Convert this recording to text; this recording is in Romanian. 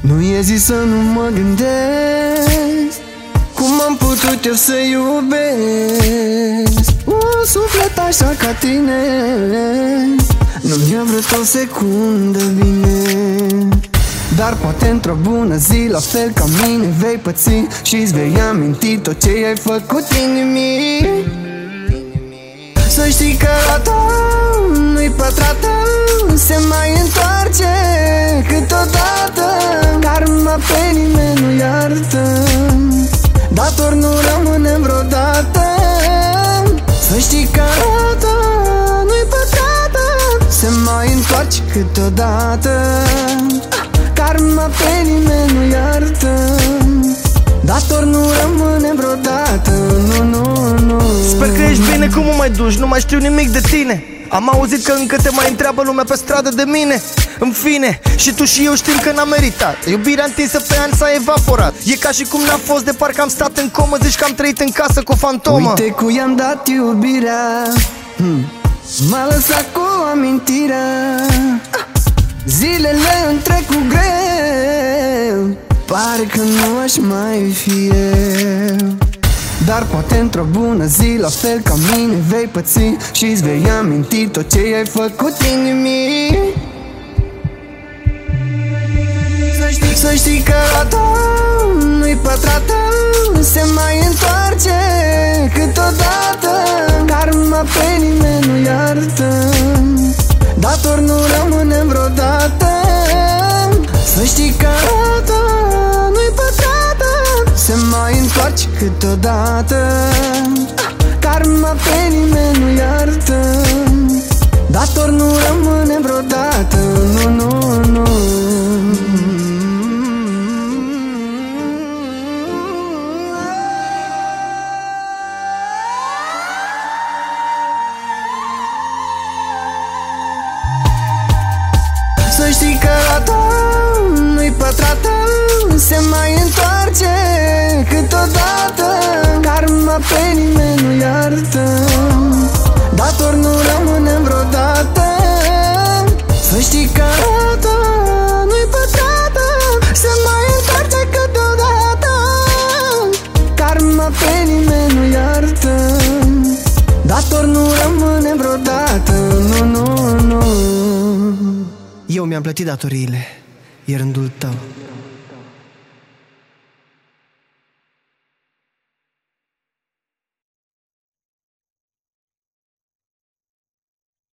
Nu e zi să nu mă gândesc cum am putut eu să iubesc un suflet așa ca tine. Nu mi-a vrut o secundă bine, dar poate într-o bună zi, la fel ca mine, vei păți și-ți vei aminti tot ce ai făcut inimii. Să știi că la tău nu-i pătrată, se mai întoarce câteodată. Karma pe nimeni nu iartă, dator nu rămânem vreodată. Să știi că la tău nu-i pătrată, se mai întoarce câteodată. Karma pe nimeni nu iartă, dator nu rămâne vreodată. Nu, nu, nu. Sper că ești bine, cum o mai duci? Nu mai știu nimic de tine. Am auzit că încă te mai întreabă lumea pe stradă de mine. În fine, și tu și eu știm că n-am meritat. Iubirea întinsă pe ani s-a evaporat. E ca și cum n-a fost, de parcă am stat în comă. Zici că am trăit în casă cu o fantomă. Uite cu i-am dat iubirea, m-a lăsat cu amintirea. Zilele întrec cu greu, pare că nu aș mai fi eu. Dar poate într-o bună zi, la fel ca mine, vei păți și-ți vei aminti tot ce ai făcut inimii. Să știi că la tău nu-i pătrată, se mai întoarce câteodată. Karma pe nimeni nu iartă, dator nu rămânem vreodată. Să știi că la tău nu-i pătrată, se mai întoarce câteodată. Karma pe nimeni nu iartă, dator nu rămânem vreodată. Nu, nu, nu. Să știi că la tău nu-i pătrată, se mai întoarce câteodată. Karma pe nimeni nu iartă, dator nu rămânem vreodată. Să știi că la tău nu-i pătrată, se mai întoarce câteodată. Karma pe nimeni nu iartă, dator nu rămânem vreodată. Nu, nu, nu. Eu mi-am plătit datoriile, e rândul tău.